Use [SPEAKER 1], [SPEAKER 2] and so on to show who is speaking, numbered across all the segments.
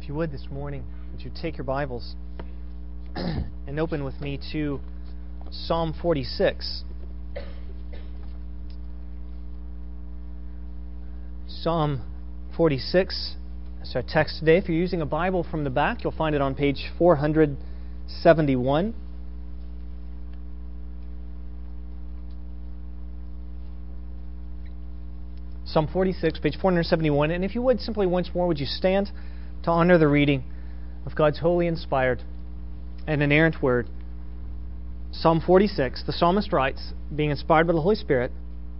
[SPEAKER 1] If you would this morning, would you take your Bibles and open with me to Psalm 46. Psalm 46 is our text today. If you're using a Bible from the back, you'll find it on page 471. Psalm 46, page 471. And if you would, simply once more, would you stand to honor the reading of God's holy, inspired, and inerrant Word. Psalm 46, the psalmist writes, being inspired by the Holy Spirit,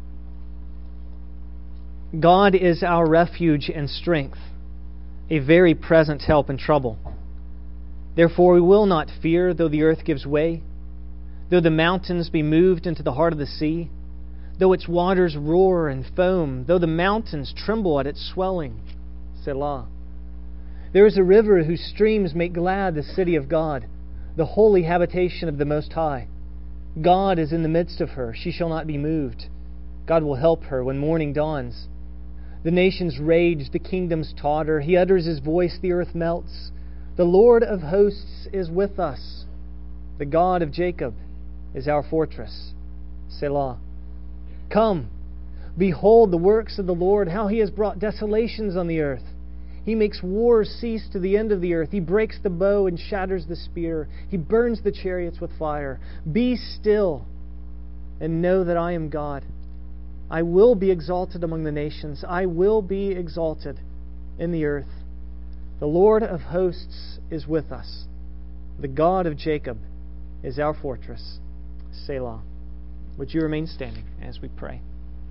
[SPEAKER 1] God is our refuge and strength, a very present help in trouble. Therefore we will not fear, though the earth gives way, though the mountains be moved into the heart of the sea, though its waters roar and foam, though the mountains tremble at its swelling. Selah. There is a river whose streams make glad the city of God, the holy habitation of the Most High. God is in the midst of her. She shall not be moved. God will help her when morning dawns. The nations rage, the kingdoms totter. He utters His voice, the earth melts. The Lord of hosts is with us. The God of Jacob is our fortress. Selah. Come, behold the works of the Lord, how He has brought desolations on the earth. He makes wars cease to the end of the earth. He breaks the bow and shatters the spear. He burns the chariots with fire. Be still and know that I am God. I will be exalted among the nations. I will be exalted in the earth. The Lord of hosts is with us. The God of Jacob is our fortress. Selah. Would you remain standing as we pray?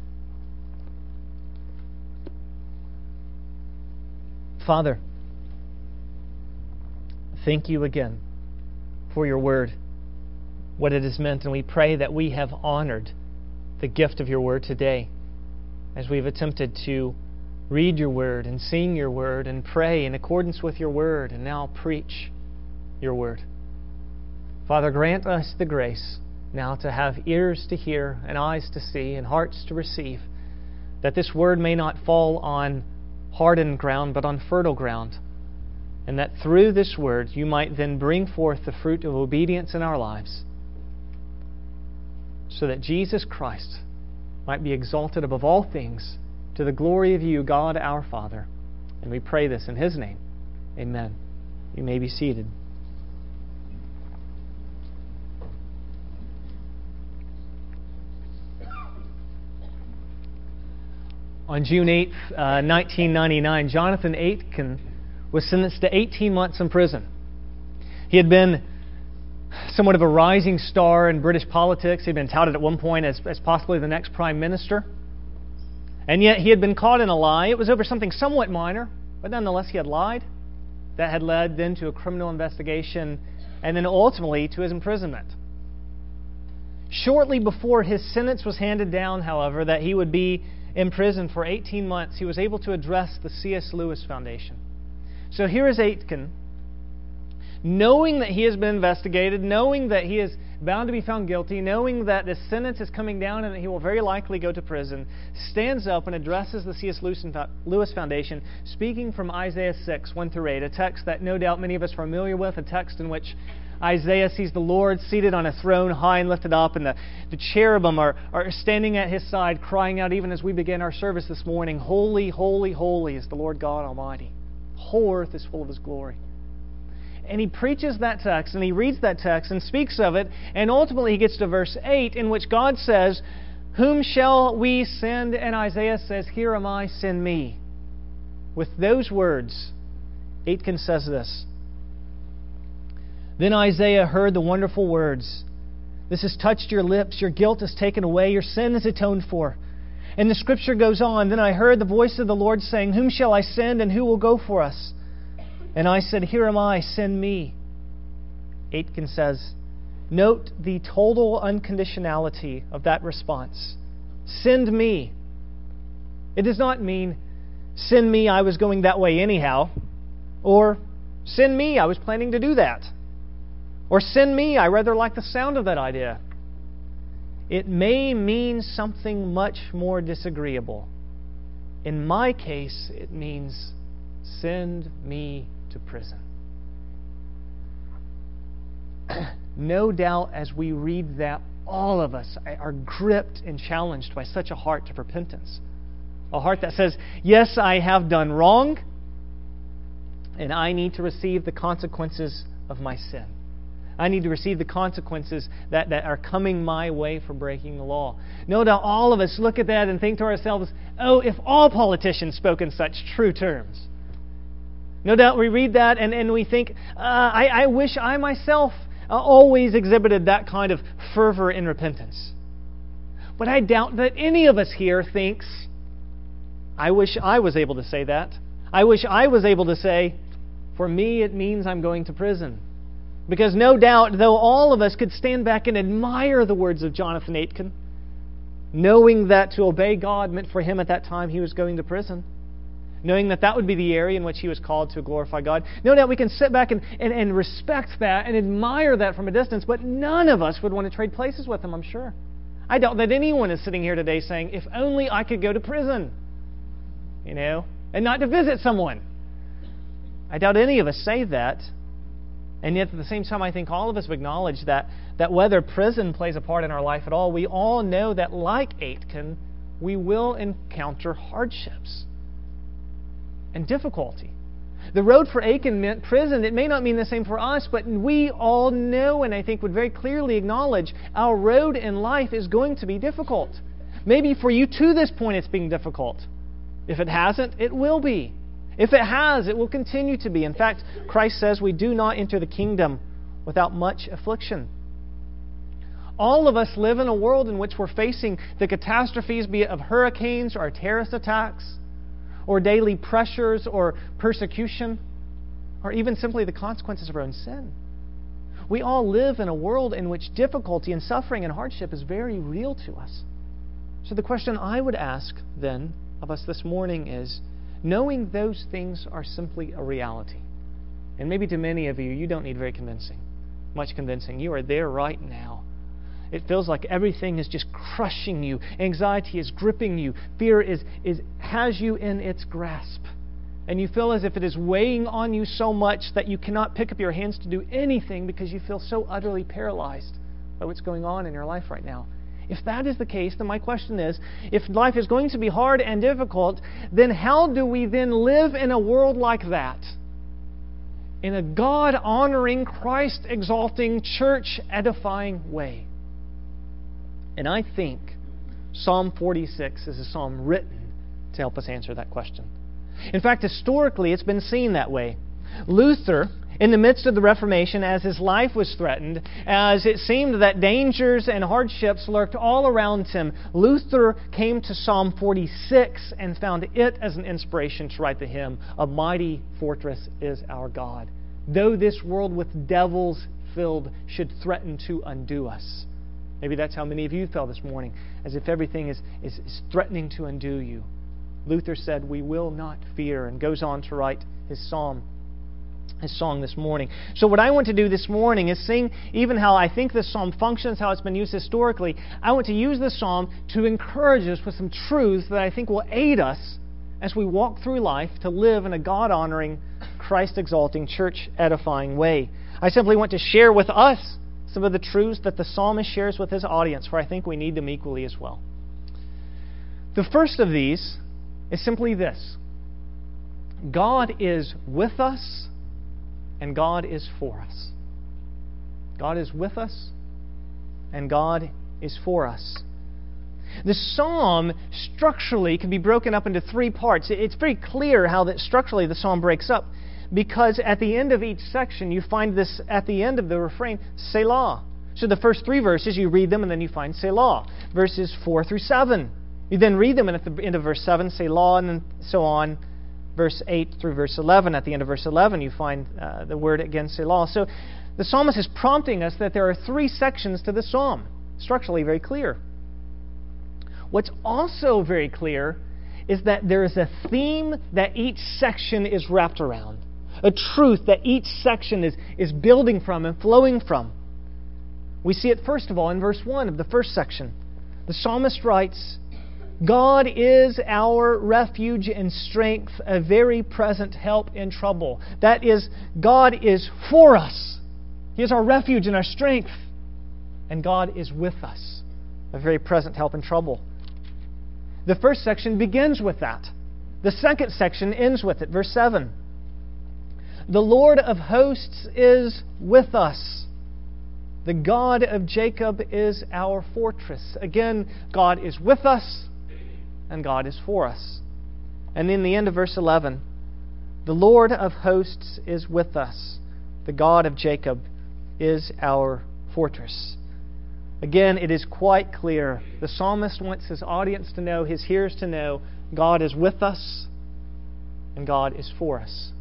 [SPEAKER 1] Father, thank you again for your word, what it has meant, and we pray that we have honored the gift of your word today as we've attempted to read your word and sing your word and pray in accordance with your word and now preach your word. Father, grant us the grace now to have ears to hear and eyes to see and hearts to receive, that this word may not fall on hardened ground, but on fertile ground, and that through this word you might then bring forth the fruit of obedience in our lives, so that Jesus Christ might be exalted above all things to the glory of you, God our Father. And we pray this in His name. Amen. You may be seated. On June 8th, 1999, Jonathan Aitken was sentenced to 18 months in prison. He had been somewhat of a rising star in British politics. He'd been touted at one point as possibly the next Prime Minister. And yet he had been caught in a lie. It was over something somewhat minor, but nonetheless he had lied. That had led then to a criminal investigation and then ultimately to his imprisonment. Shortly before his sentence was handed down, however, that he would be in prison for 18 months, he was able to address the C.S. Lewis Foundation. So here is Aitken, knowing that he has been investigated, knowing that he is bound to be found guilty, knowing that the sentence is coming down and that he will very likely go to prison, stands up and addresses the C.S. Lewis Foundation, speaking from Isaiah 6, 1-8, a text that no doubt many of us are familiar with, a text in which Isaiah sees the Lord seated on a throne high and lifted up, and the cherubim are standing at His side, crying out even as we begin our service this morning, Holy, holy, holy is the Lord God Almighty. The whole earth is full of His glory. And he preaches that text, and he reads that text and speaks of it, and ultimately he gets to verse 8, in which God says, Whom shall we send? And Isaiah says, Here am I, send me. With those words, Aitken says this, Then Isaiah heard the wonderful words, This has touched your lips, your guilt is taken away, your sin is atoned for. And the scripture goes on, Then I heard the voice of the Lord saying, Whom shall I send, and who will go for us? And I said, Here am I, send me. Aitken says, Note the total unconditionality of that response. Send me. It does not mean, Send me, I was going that way anyhow. Or, Send me, I was planning to do that. Or, Send me, I rather like the sound of that idea. It may mean something much more disagreeable. In my case, it means, Send me to prison. No doubt as we read that, all of us are gripped and challenged by such a heart of repentance. A heart that says, yes, I have done wrong, and I need to receive the consequences of my sin. I need to receive the consequences that are coming my way for breaking the law. No doubt all of us look at that and think to ourselves, oh, if all politicians spoke in such true terms. No doubt we read that and we think, I wish I myself always exhibited that kind of fervor in repentance. But I doubt that any of us here thinks, I wish I was able to say that. I wish I was able to say, for me it means I'm going to prison. Because no doubt, though all of us could stand back and admire the words of Jonathan Aitken, knowing that to obey God meant for him at that time he was going to prison, knowing that that would be the area in which he was called to glorify God, no doubt we can sit back and respect that and admire that from a distance, but none of us would want to trade places with him, I'm sure. I doubt that anyone is sitting here today saying, if only I could go to prison, and not to visit someone. I doubt any of us say that. And yet at the same time, I think all of us acknowledge that whether prison plays a part in our life at all, we all know that like Aitken, we will encounter hardships and difficulty. The road for Aitken meant prison. It may not mean the same for us, but we all know and I think would very clearly acknowledge our road in life is going to be difficult. Maybe for you to this point it's being difficult. If it hasn't, it will be. If it has, it will continue to be. In fact, Christ says we do not enter the kingdom without much affliction. All of us live in a world in which we're facing the catastrophes, be it of hurricanes or terrorist attacks, or daily pressures or persecution, or even simply the consequences of our own sin. We all live in a world in which difficulty and suffering and hardship is very real to us. So the question I would ask then of us this morning is, knowing those things are simply a reality, and maybe to many of you, you don't need much convincing. You are there right now. It feels like everything is just crushing you. Anxiety is gripping you. Fear has you in its grasp. And you feel as if it is weighing on you so much that you cannot pick up your hands to do anything because you feel so utterly paralyzed by what's going on in your life right now. If that is the case, then my question is, if life is going to be hard and difficult, then how do we then live in a world like that? In a God-honoring, Christ-exalting, church-edifying way. And I think Psalm 46 is a psalm written to help us answer that question. In fact, historically, it's been seen that way. Luther, in the midst of the Reformation, as his life was threatened, as it seemed that dangers and hardships lurked all around him, Luther came to Psalm 46 and found it as an inspiration to write the hymn, "A mighty fortress is our God. Though this world with devils filled should threaten to undo us." Maybe that's how many of you felt this morning, as if everything is threatening to undo you. Luther said, "We will not fear," and goes on to write his song this morning. So what I want to do this morning is sing even how I think this psalm functions, how it's been used historically. I want to use this psalm to encourage us with some truths that I think will aid us as we walk through life to live in a God-honoring, Christ-exalting, church-edifying way. I simply want to share with us some of the truths that the psalmist shares with his audience, for I think we need them equally as well. The first of these is simply this: God is with us and God is for us. God is with us and God is for us. The psalm structurally can be broken up into three parts. It's very clear how that structurally the psalm breaks up, because at the end of each section you find this, at the end of the refrain, Selah. So the first three verses, you read them and then you find Selah. Verses 4 through 7. You then read them and at the end of verse 7, Selah, and then so on. Verse 8 through verse 11. At the end of verse 11 you find the word again, Selah. So the psalmist is prompting us that there are three sections to the psalm. Structurally very clear. What's also very clear is that there is a theme that each section is wrapped around. A truth that each section is building from and flowing from. We see it first of all in verse 1 of the first section. The psalmist writes, God is our refuge and strength, a very present help in trouble. That is, God is for us. He is our refuge and our strength. And God is with us, a very present help in trouble. The first section begins with that. The second section ends with it. Verse 7. The Lord of hosts is with us. The God of Jacob is our fortress. Again, God is with us and God is for us. And in the end of verse 11, the Lord of hosts is with us. The God of Jacob is our fortress. Again, it is quite clear. The psalmist wants his audience to know, his hearers to know, God is with us and God is for us.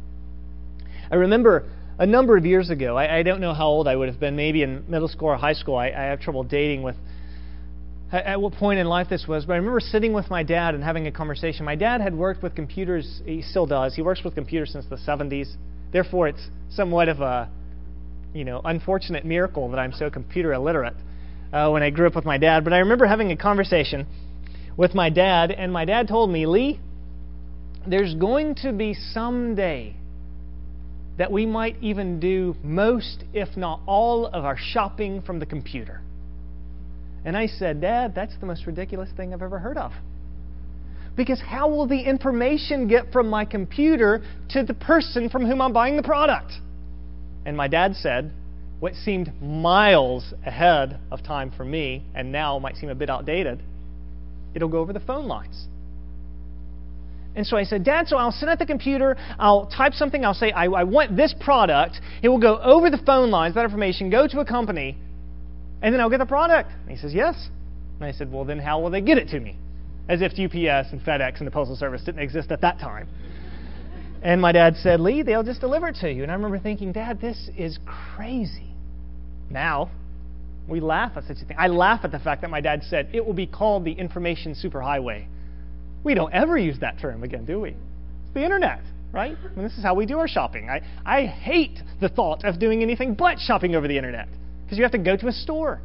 [SPEAKER 1] I remember a number of years ago, I don't know how old I would have been, maybe in middle school or high school. I have trouble dating with at what point in life this was, but I remember sitting with my dad and having a conversation. My dad had worked with computers, he still does. He works with computers since the 70s. Therefore, it's somewhat of a unfortunate miracle that I'm so computer illiterate when I grew up with my dad. But I remember having a conversation with my dad, and my dad told me, Lee, there's going to be some day that we might even do most, if not all, of our shopping from the computer. And I said, Dad, that's the most ridiculous thing I've ever heard of. Because how will the information get from my computer to the person from whom I'm buying the product? And my dad said, what seemed miles ahead of time for me, and now might seem a bit outdated, it'll go over the phone lines. And so I said, Dad, so I'll sit at the computer, I'll type something, I'll say, I want this product. It will go over the phone lines, that information, go to a company, and then I'll get the product. And he says, yes. And I said, well, then how will they get it to me? As if UPS and FedEx and the Postal Service didn't exist at that time. And my dad said, Lee, they'll just deliver it to you. And I remember thinking, Dad, this is crazy. Now, we laugh at such a thing. I laugh at the fact that my dad said, it will be called the information superhighway. We don't ever use that term again, do we? It's the internet, right? And this is how we do our shopping. I hate the thought of doing anything but shopping over the internet, because you have to go to a store.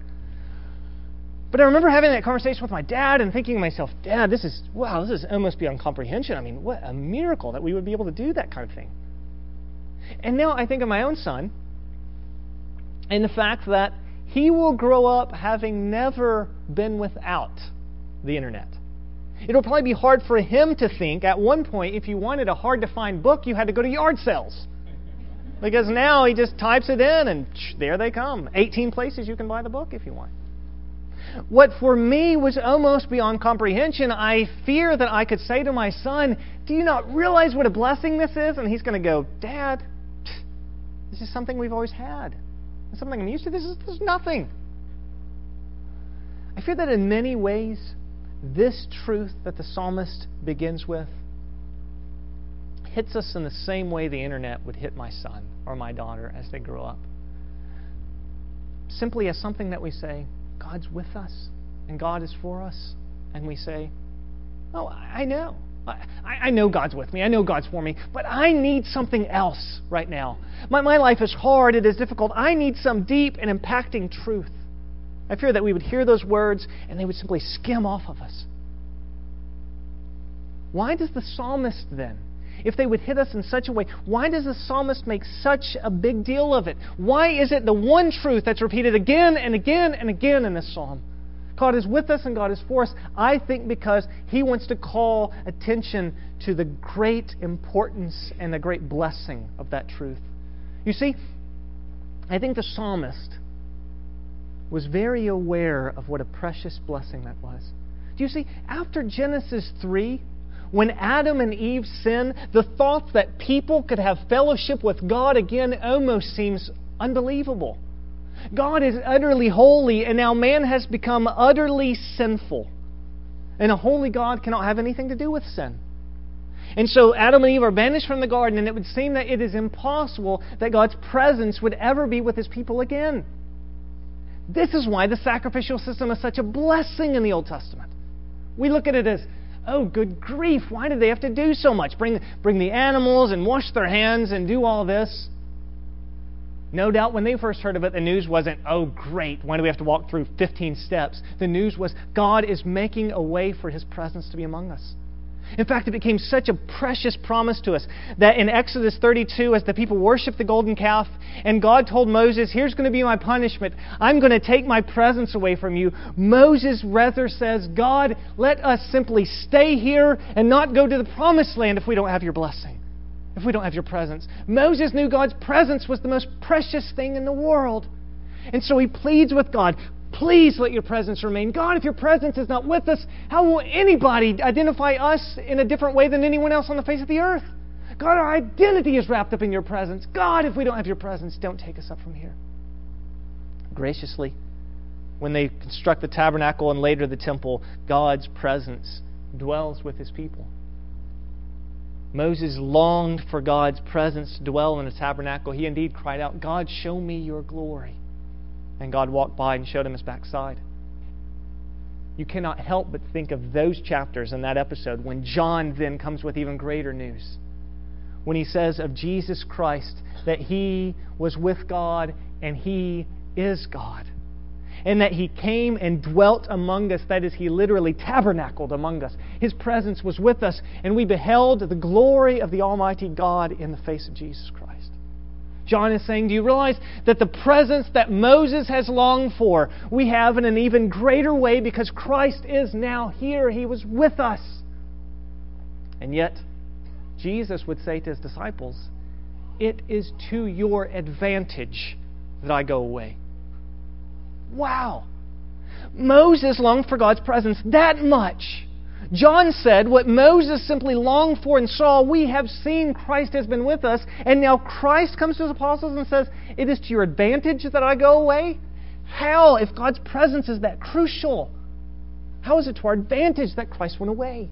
[SPEAKER 1] But I remember having that conversation with my dad and thinking to myself, Dad, this is almost beyond comprehension. I mean, what a miracle that we would be able to do that kind of thing. And now I think of my own son and the fact that he will grow up having never been without the internet. It'll probably be hard for him to think at one point if you wanted a hard-to-find book, you had to go to yard sales. Because now he just types it in and there they come. 18 places you can buy the book if you want. What for me was almost beyond comprehension, I fear that I could say to my son, do you not realize what a blessing this is? And he's going to go, Dad, this is something we've always had. It's something I'm used to. This is nothing. I fear that in many ways, this truth that the psalmist begins with hits us in the same way the internet would hit my son or my daughter as they grow up. Simply as something that we say, God's with us and God is for us. And we say, oh, I know. I know God's with me. I know God's for me. But I need something else right now. My life is hard. It is difficult. I need some deep and impacting truth. I fear that we would hear those words and they would simply skim off of us. Why does the psalmist then, if they would hit us in such a way, why does the psalmist make such a big deal of it? Why is it the one truth that's repeated again and again and again in this psalm? God is with us and God is for us. I think because He wants to call attention to the great importance and the great blessing of that truth. You see, I think the psalmist was very aware of what a precious blessing that was. Do you see, after Genesis 3, when Adam and Eve sinned, the thought that people could have fellowship with God again almost seems unbelievable. God is utterly holy, and now man has become utterly sinful. And a holy God cannot have anything to do with sin. And so Adam and Eve are banished from the garden, and it would seem that it is impossible that God's presence would ever be with His people again. This is why the sacrificial system is such a blessing in the Old Testament. We look at it as, oh, good grief, why did they have to do so much? Bring the animals and wash their hands and do all this. No doubt when they first heard of it, the news wasn't, oh great, why do we have to walk through 15 steps? The news was, God is making a way for His presence to be among us. In fact, it became such a precious promise to us that in Exodus 32, as the people worshiped the golden calf, and God told Moses, here's going to be my punishment. I'm going to take my presence away from you. Moses rather says, God, let us simply stay here and not go to the promised land if we don't have your blessing, if we don't have your presence. Moses knew God's presence was the most precious thing in the world. And so he pleads with God, please let your presence remain. God, if your presence is not with us, how will anybody identify us in a different way than anyone else on the face of the earth? God, our identity is wrapped up in your presence. God, if we don't have your presence, don't take us up from here. Graciously, when they construct the tabernacle and later the temple, God's presence dwells with His people. Moses longed for God's presence to dwell in the tabernacle. He indeed cried out, God, show me your glory. And God walked by and showed him His backside. You cannot help but think of those chapters in that episode when John then comes with even greater news. When he says of Jesus Christ that He was with God and He is God. And that He came and dwelt among us. That is, He literally tabernacled among us. His presence was with us, and we beheld the glory of the Almighty God in the face of Jesus Christ. John is saying, do you realize that the presence that Moses has longed for, we have in an even greater way because Christ is now here. He was with us. And yet, Jesus would say to His disciples, it is to your advantage that I go away. Wow! Moses longed for God's presence that much. John said what Moses simply longed for and saw, we have seen Christ has been with us, and now Christ comes to His apostles and says, it is to your advantage that I go away? How, if God's presence is that crucial? How is it to our advantage that Christ went away?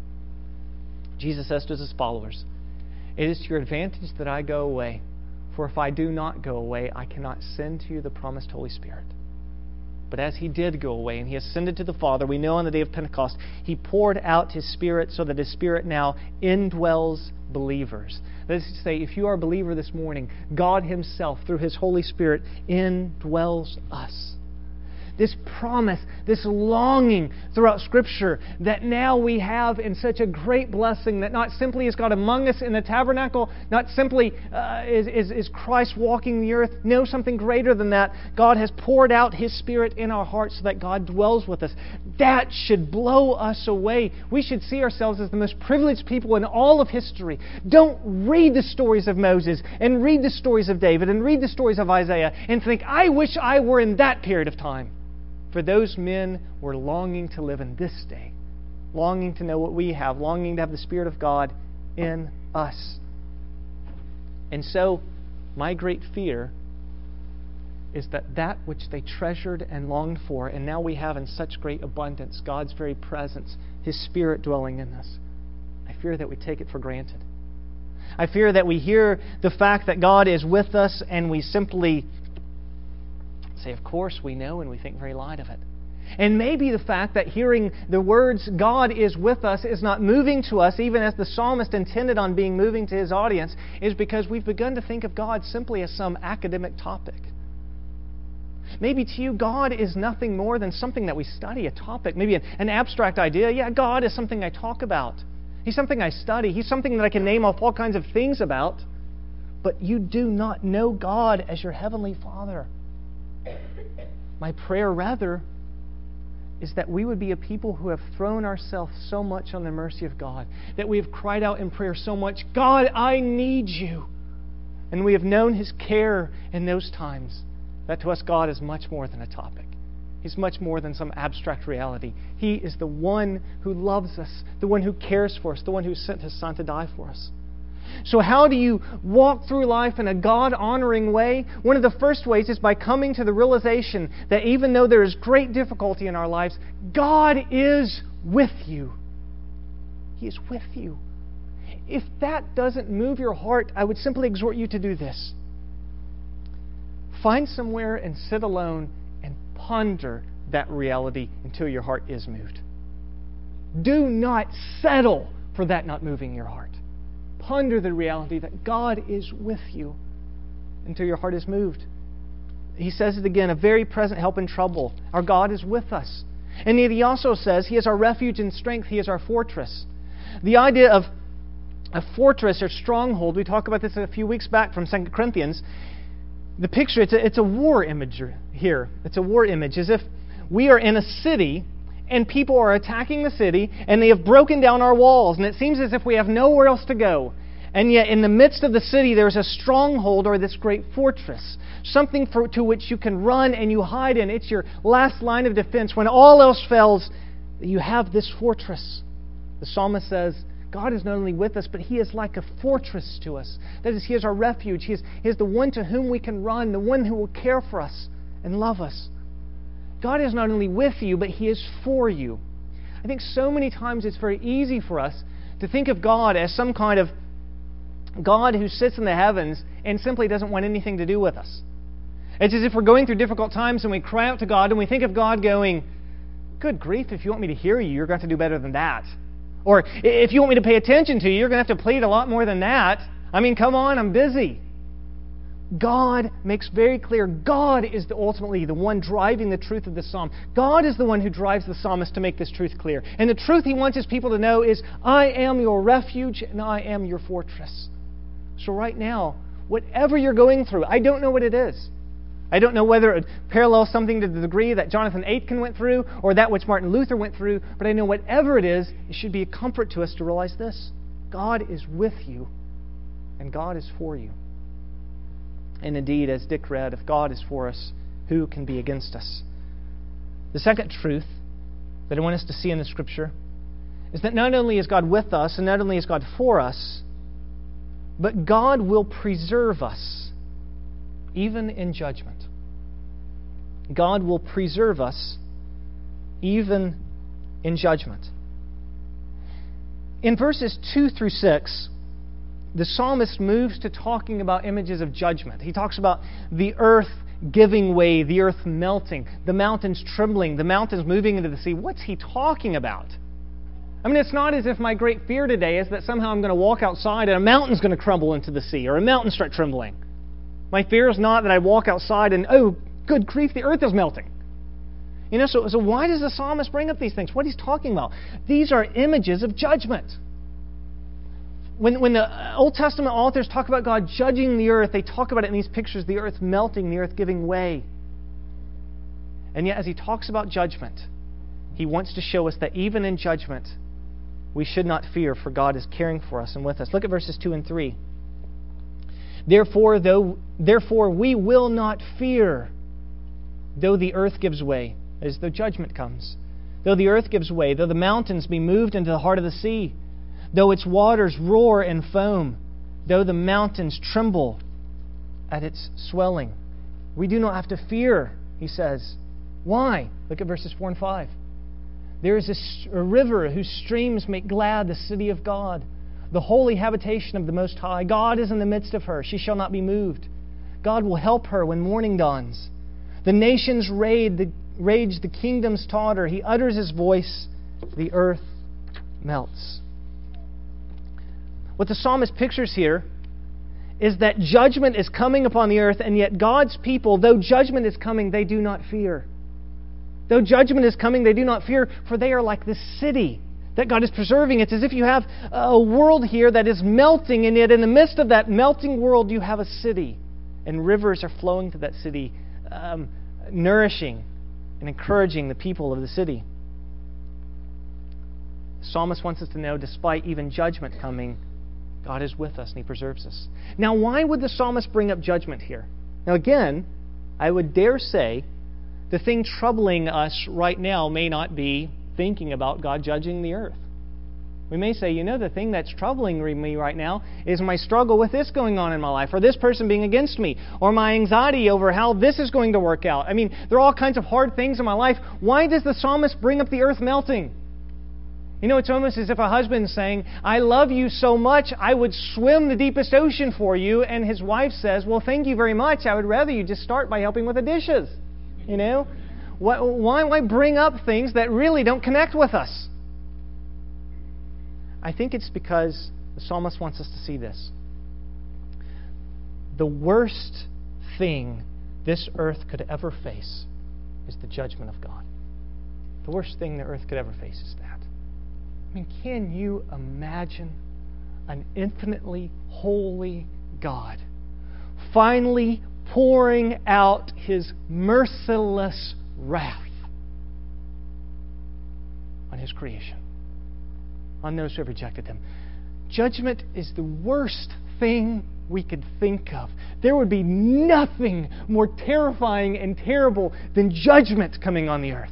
[SPEAKER 1] Jesus says to His followers, it is to your advantage that I go away, for if I do not go away, I cannot send to you the promised Holy Spirit. But as He did go away and He ascended to the Father, we know on the day of Pentecost, He poured out His Spirit so that His Spirit now indwells believers. That is to say, if you are a believer this morning, God Himself, through His Holy Spirit, indwells us. This promise, this longing throughout Scripture that now we have in such a great blessing that not simply is God among us in the tabernacle, not simply is Christ walking the earth. No, something greater than that. God has poured out His Spirit in our hearts so that God dwells with us. That should blow us away. We should see ourselves as the most privileged people in all of history. Don't read the stories of Moses and read the stories of David and read the stories of Isaiah and think, I wish I were in that period of time. For those men were longing to live in this day, longing to know what we have, longing to have the Spirit of God in us. And so, my great fear is that that which they treasured and longed for, and now we have in such great abundance, God's very presence, His Spirit dwelling in us, I fear that we take it for granted. I fear that we hear the fact that God is with us and we simply say, of course we know, and we think very light of it. And maybe the fact that hearing the words, God is with us, is not moving to us, even as the psalmist intended on being moving to his audience, is because we've begun to think of God simply as some academic topic. Maybe to you, God is nothing more than something that we study, a topic, maybe an abstract idea. Yeah, God is something I talk about. He's something I study. He's something that I can name off all kinds of things about. But you do not know God as your Heavenly Father. My prayer, rather, is that we would be a people who have thrown ourselves so much on the mercy of God, that we have cried out in prayer so much, God, I need You. And we have known His care in those times, that to us God is much more than a topic. He's much more than some abstract reality. He is the one who loves us, the one who cares for us, the one who sent His Son to die for us. So how do you walk through life in a God-honoring way? One of the first ways is by coming to the realization that even though there is great difficulty in our lives, God is with you. He is with you. If that doesn't move your heart, I would simply exhort you to do this. Find somewhere and sit alone and ponder that reality until your heart is moved. Do not settle for that not moving your heart. Ponder the reality that God is with you. until your heart is moved. He says it again, a very present help in trouble. Our God is with us. And yet He also says He is our refuge and strength. He is our fortress. The idea of a fortress or stronghold, we talked about this a few weeks back from 2 Corinthians. The picture, it's a war image here. It's a war image, as if we are in a city and people are attacking the city and they have broken down our walls. And it seems as if we have nowhere else to go. And yet in the midst of the city there's a stronghold or this great fortress. Something to which you can run and you hide in. It's your last line of defense. When all else fails, you have this fortress. The psalmist says, God is not only with us, but He is like a fortress to us. That is, He is our refuge. He is the one to whom we can run, the one who will care for us and love us. God is not only with you, but He is for you. I think so many times it's very easy for us to think of God as some kind of God who sits in the heavens and simply doesn't want anything to do with us. It's as if we're going through difficult times and we cry out to God and we think of God going, good grief, if you want me to hear you, you're going to have to do better than that. Or if you want me to pay attention to you, you're going to have to plead a lot more than that. I mean, come on, I'm busy. God makes very clear God is ultimately the one driving the truth of the psalm. God is the one who drives the psalmist to make this truth clear. And the truth He wants His people to know is, I am your refuge and I am your fortress. So right now, whatever you're going through, I don't know what it is. I don't know whether it parallels something to the degree that Jonathan Aitken went through or that which Martin Luther went through, but I know whatever it is, it should be a comfort to us to realize this. God is with you and God is for you. And indeed, as Dick read, if God is for us, who can be against us? The second truth that I want us to see in the Scripture is that not only is God with us and not only is God for us, but God will preserve us even in judgment. God will preserve us even in judgment. In verses 2 through 6, the psalmist moves to talking about images of judgment. He talks about the earth giving way, the earth melting, the mountains trembling, the mountains moving into the sea. What's he talking about? I mean, it's not as if my great fear today is that somehow I'm going to walk outside and a mountain's going to crumble into the sea or a mountain start trembling. My fear is not that I walk outside and, oh, good grief, the earth is melting. You know, so why does the psalmist bring up these things? What he's talking about? These are images of judgment. When the Old Testament authors talk about God judging the earth, they talk about it in these pictures, the earth melting, the earth giving way. And yet, as he talks about judgment, he wants to show us that even in judgment, we should not fear, for God is caring for us and with us. Look at verses 2 and 3. Therefore, we will not fear, though the earth gives way, as though judgment comes. Though the earth gives way, though the mountains be moved into the heart of the sea, though its waters roar and foam, though the mountains tremble at its swelling. We do not have to fear, he says. Why? Look at verses 4 and 5. There is a river whose streams make glad the city of God, the holy habitation of the Most High. God is in the midst of her. She shall not be moved. God will help her when morning dawns. The nations rage, the kingdoms totter. He utters His voice. The earth melts. What the psalmist pictures here is that judgment is coming upon the earth, and yet God's people, though judgment is coming, they do not fear. Though judgment is coming, they do not fear, for they are like this city that God is preserving. It's as if you have a world here that is melting, and yet in the midst of that melting world, you have a city. And rivers are flowing to that city, nourishing and encouraging the people of the city. The psalmist wants us to know, despite even judgment coming, God is with us and He preserves us. Now, why would the psalmist bring up judgment here? Now, again, I would dare say the thing troubling us right now may not be thinking about God judging the earth. We may say, the thing that's troubling me right now is my struggle with this going on in my life, or this person being against me, or my anxiety over how this is going to work out. I mean, there are all kinds of hard things in my life. Why does the psalmist bring up the earth melting? It's almost as if a husband saying, I love you so much, I would swim the deepest ocean for you, and his wife says, well, thank you very much. I would rather you just start by helping with the dishes. Why bring up things that really don't connect with us? I think it's because the psalmist wants us to see this. The worst thing this earth could ever face is the judgment of God. The worst thing the earth could ever face is that. I mean, can you imagine an infinitely holy God finally pouring out His merciless wrath on His creation, on those who have rejected Him? Judgment is the worst thing we could think of. There would be nothing more terrifying and terrible than judgment coming on the earth.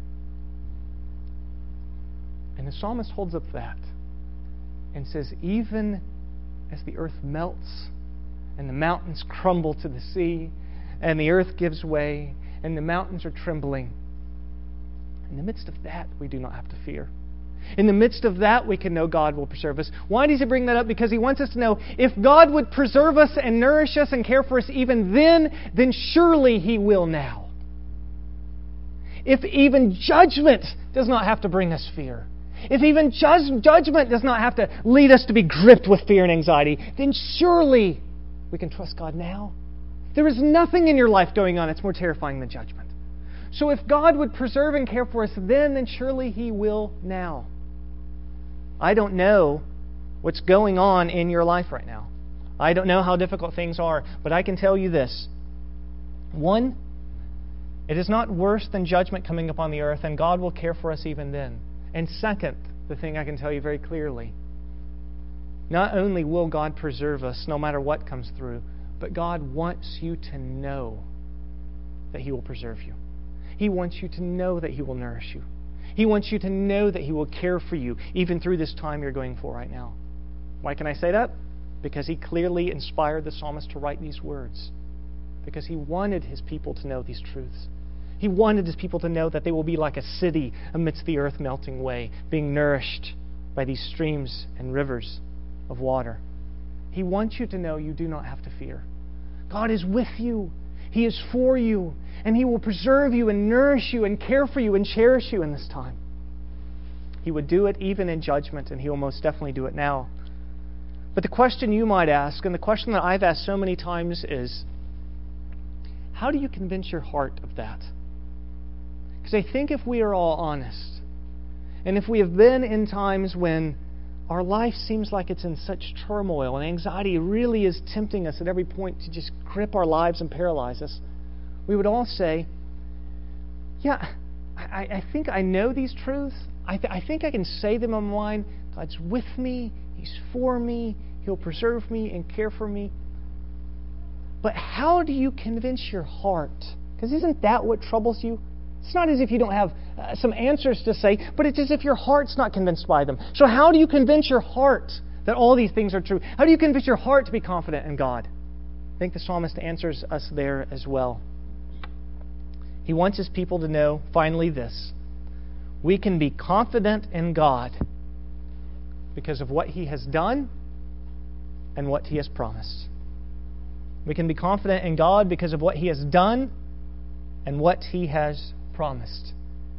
[SPEAKER 1] And the psalmist holds up that and says, even as the earth melts and the mountains crumble to the sea and the earth gives way and the mountains are trembling, in the midst of that, we do not have to fear. In the midst of that, we can know God will preserve us. Why does He bring that up? Because He wants us to know if God would preserve us and nourish us and care for us even then surely He will now. If even judgment does not have to bring us fear, if even judgment does not have to lead us to be gripped with fear and anxiety, then surely we can trust God now. There is nothing in your life going on that's more terrifying than judgment. So if God would preserve and care for us then surely He will now. I don't know what's going on in your life right now. I don't know how difficult things are, but I can tell you this. One, it is not worse than judgment coming upon the earth, and God will care for us even then. And second, the thing I can tell you very clearly, not only will God preserve us no matter what comes through, but God wants you to know that He will preserve you. He wants you to know that He will nourish you. He wants you to know that He will care for you even through this time you're going for right now. Why can I say that? Because He clearly inspired the psalmist to write these words. Because He wanted His people to know these truths. He wanted His people to know that they will be like a city amidst the earth melting away, being nourished by these streams and rivers of water. He wants you to know you do not have to fear. God is with you. He is for you. And He will preserve you and nourish you and care for you and cherish you in this time. He would do it even in judgment, and He will most definitely do it now. But the question you might ask, and the question that I've asked so many times is, how do you convince your heart of that? Because I think if we are all honest, and if we have been in times when our life seems like it's in such turmoil and anxiety really is tempting us at every point to just grip our lives and paralyze us, we would all say, yeah, I think I know these truths. I think I can say them on my mind. God's with me. He's for me. He'll preserve me and care for me. But how do you convince your heart? Because isn't that what troubles you? It's not as if you don't have some answers to say, but it's as if your heart's not convinced by them. So how do you convince your heart that all these things are true? How do you convince your heart to be confident in God? I think the psalmist answers us there as well. He wants his people to know, finally, this. We can be confident in God because of what He has done and what He has promised. We can be confident in God because of what He has done and what He has promised.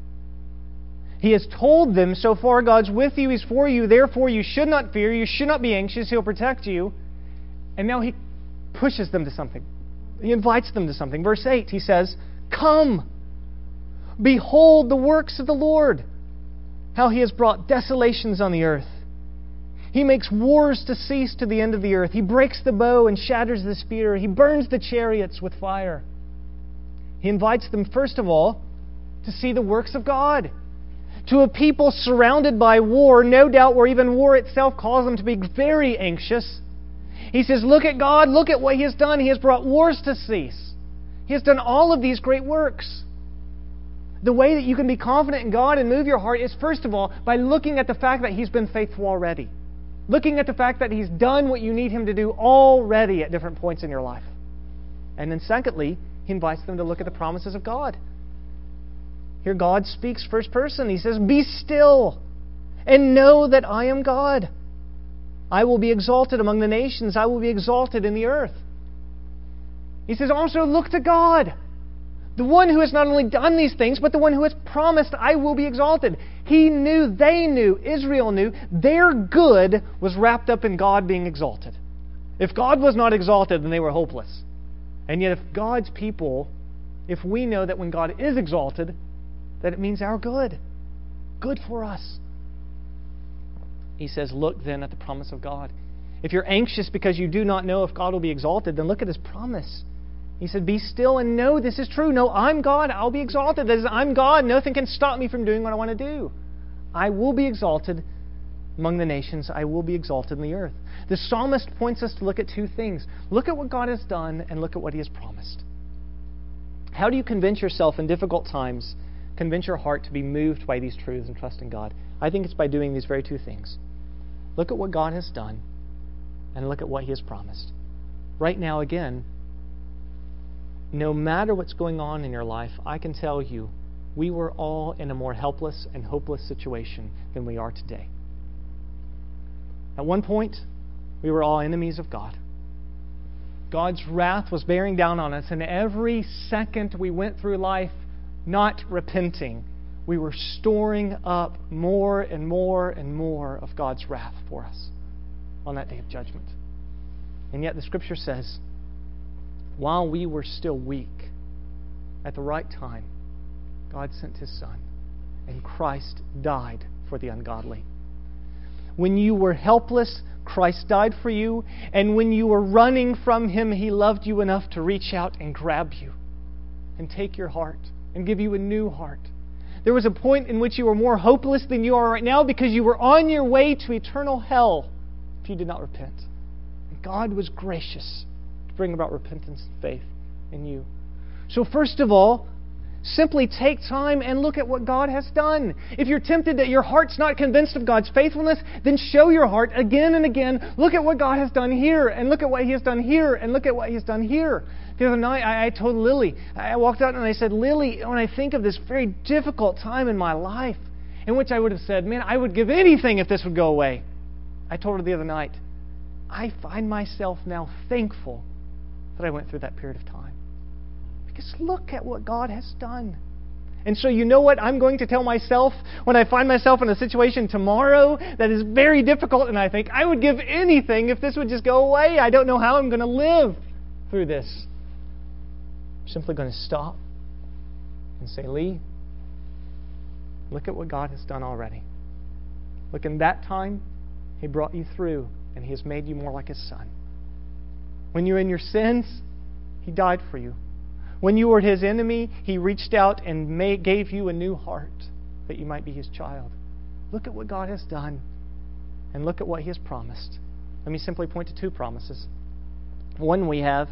[SPEAKER 1] He has told them, so far God's with you, He's for you, therefore you should not fear, you should not be anxious, He'll protect you. And now He pushes them to something. He invites them to something. Verse 8, He says, come, behold the works of the Lord, how He has brought desolations on the earth. He makes wars to cease to the end of the earth. He breaks the bow and shatters the spear. He burns the chariots with fire. He invites them, first of all, to see the works of God. To a people surrounded by war, no doubt where even war itself caused them to be very anxious, He says, look at God, look at what He has done. He has brought wars to cease. He has done all of these great works. The way that you can be confident in God and move your heart is, first of all, by looking at the fact that He's been faithful already. Looking at the fact that He's done what you need Him to do already at different points in your life. And then secondly, He invites them to look at the promises of God. Here God speaks first person. He says, be still and know that I am God. I will be exalted among the nations. I will be exalted in the earth. He says, also look to God. The one who has not only done these things, but the one who has promised, I will be exalted. He knew, they knew, Israel knew, their good was wrapped up in God being exalted. If God was not exalted, then they were hopeless. And yet if God's people, if we know that when God is exalted, that it means our good. Good for us. He says, look then at the promise of God. If you're anxious because you do not know if God will be exalted, then look at His promise. He said, be still and know this is true. No, I'm God. I'll be exalted. That is, I'm God. Nothing can stop me from doing what I want to do. I will be exalted among the nations. I will be exalted in the earth. The psalmist points us to look at two things. Look at what God has done and look at what He has promised. How do you convince yourself in difficult times, convince your heart to be moved by these truths and trust in God? I think it's by doing these very two things. Look at what God has done and look at what He has promised. Right now, again, no matter what's going on in your life, I can tell you, we were all in a more helpless and hopeless situation than we are today. At one point, we were all enemies of God. God's wrath was bearing down on us, and every second we went through life not repenting, we were storing up more and more and more of God's wrath for us on that day of judgment. And yet the Scripture says, while we were still weak, at the right time, God sent His Son, and Christ died for the ungodly. When you were helpless, Christ died for you, and when you were running from Him, He loved you enough to reach out and grab you and take your heart and give you a new heart. There was a point in which you were more hopeless than you are right now because you were on your way to eternal hell if you did not repent. And God was gracious to bring about repentance and faith in you. So first of all, simply take time and look at what God has done. If you're tempted that your heart's not convinced of God's faithfulness, then show your heart again and again. Look at what God has done here, and look at what He has done here, and look at what He has done here. The other night, I told Lily, I walked out and I said, Lily, when I think of this very difficult time in my life, in which I would have said, man, I would give anything if this would go away. I told her the other night, I find myself now thankful that I went through that period of time. Because look at what God has done. And so you know what I'm going to tell myself when I find myself in a situation tomorrow that is very difficult and I think, I would give anything if this would just go away. I don't know how I'm going to live through this. I'm simply going to stop and say, Lee, look at what God has done already. Look, in that time, He brought you through and He has made you more like His Son. When you were in your sins, He died for you. When you were His enemy, He reached out and gave you a new heart that you might be His child. Look at what God has done and look at what He has promised. Let me simply point to two promises. One we have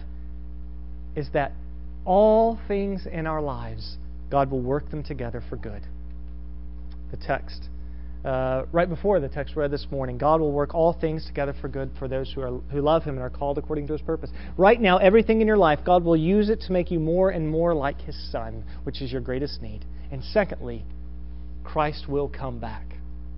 [SPEAKER 1] is that all things in our lives, God will work them together for good. The text, right before the text read this morning, God will work all things together for good for those who love Him and are called according to His purpose. Right now, everything in your life, God will use it to make you more and more like His Son, which is your greatest need. And secondly, Christ will come back.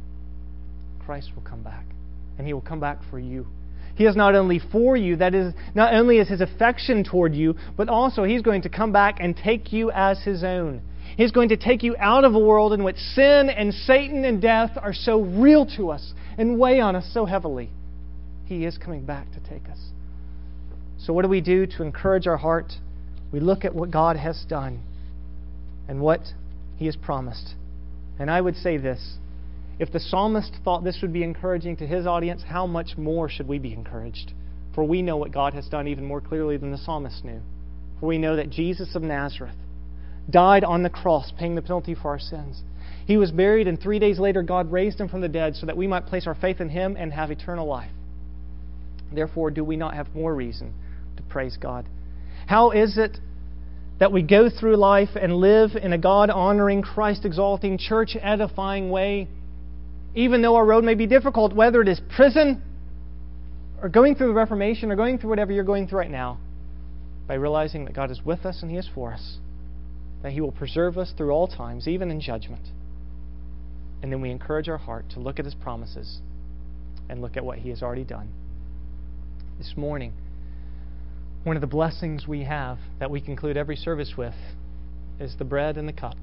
[SPEAKER 1] Christ will come back. And He will come back for you. He is not only for you, that is, not only is His affection toward you, but also He's going to come back and take you as His own. He's going to take you out of a world in which sin and Satan and death are so real to us and weigh on us so heavily. He is coming back to take us. So what do we do to encourage our heart? We look at what God has done and what He has promised. And I would say this, if the psalmist thought this would be encouraging to his audience, how much more should we be encouraged? For we know what God has done even more clearly than the psalmist knew. For we know that Jesus of Nazareth died on the cross, paying the penalty for our sins. He was buried, and 3 days later God raised Him from the dead so that we might place our faith in Him and have eternal life. Therefore, do we not have more reason to praise God? How is it that we go through life and live in a God-honoring, Christ-exalting, church-edifying way, even though our road may be difficult, whether it is prison or going through the Reformation or going through whatever you're going through right now, by realizing that God is with us and He is for us, that He will preserve us through all times, even in judgment. And then we encourage our heart to look at His promises and look at what He has already done. This morning, one of the blessings we have that we conclude every service with is the bread and the cup.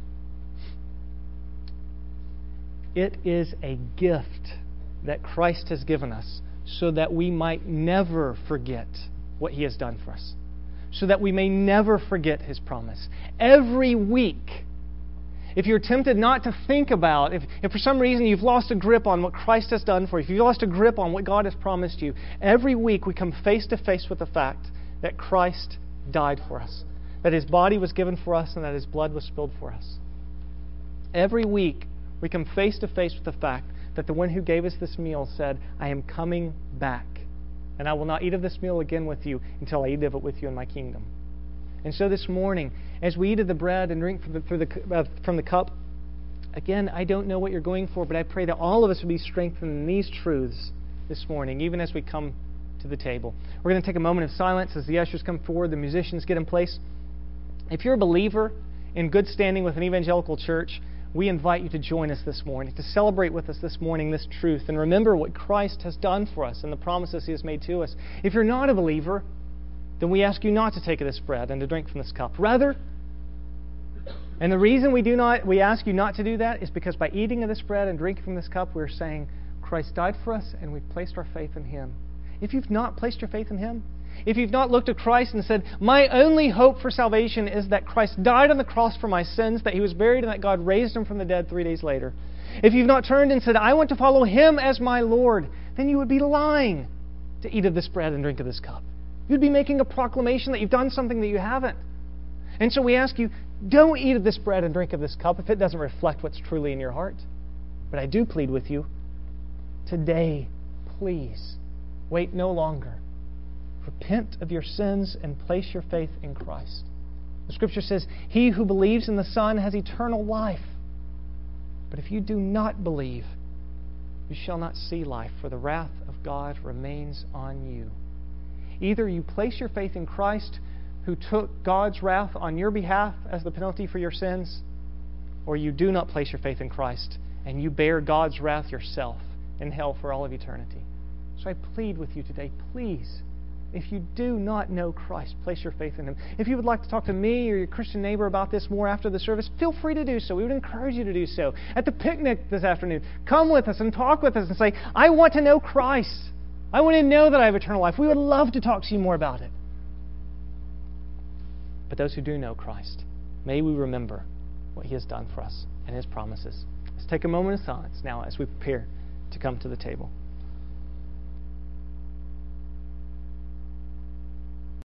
[SPEAKER 1] It is a gift that Christ has given us so that we might never forget what He has done for us. so that we may never forget His promise. Every week, if you're tempted not to think about, if for some reason you've lost a grip on what Christ has done for you, if you've lost a grip on what God has promised you, every week we come face to face with the fact that Christ died for us, that His body was given for us, and that His blood was spilled for us. Every week we come face to face with the fact that the one who gave us this meal said, I am coming back, and I will not eat of this meal again with you until I eat of it with you in my kingdom. And so this morning, as we eat of the bread and drink from the cup, again, I don't know what you're going for, but I pray that all of us will be strengthened in these truths this morning, even as we come to the table. We're going to take a moment of silence as the ushers come forward, the musicians get in place. If you're a believer in good standing with an evangelical church, we invite you to join us this morning, to celebrate with us this morning this truth, and remember what Christ has done for us and the promises He has made to us. If you're not a believer, then we ask you not to take of this bread and to drink from this cup. Rather, and the reason we ask you not to do that is because by eating of this bread and drinking from this cup, we're saying Christ died for us and we've placed our faith in Him. If you've not placed your faith in Him, if you've not looked at Christ and said, my only hope for salvation is that Christ died on the cross for my sins, that He was buried, and that God raised Him from the dead 3 days later. If you've not turned and said, I want to follow Him as my Lord, then you would be lying to eat of this bread and drink of this cup. You'd be making a proclamation that you've done something that you haven't. And so we ask you, don't eat of this bread and drink of this cup if it doesn't reflect what's truly in your heart. But I do plead with you, today, please, wait no longer. Repent of your sins and place your faith in Christ. The Scripture says, He who believes in the Son has eternal life. But if you do not believe, you shall not see life, for the wrath of God remains on you. Either you place your faith in Christ, who took God's wrath on your behalf as the penalty for your sins, or you do not place your faith in Christ, and you bear God's wrath yourself in hell for all of eternity. So I plead with you today, please, if you do not know Christ, place your faith in Him. If you would like to talk to me or your Christian neighbor about this more after the service, feel free to do so. We would encourage you to do so. At the picnic this afternoon, come with us and talk with us and say, I want to know Christ. I want to know that I have eternal life. We would love to talk to you more about it. But those who do know Christ, may we remember what He has done for us and His promises. Let's take a moment of silence now as we prepare to come to the table.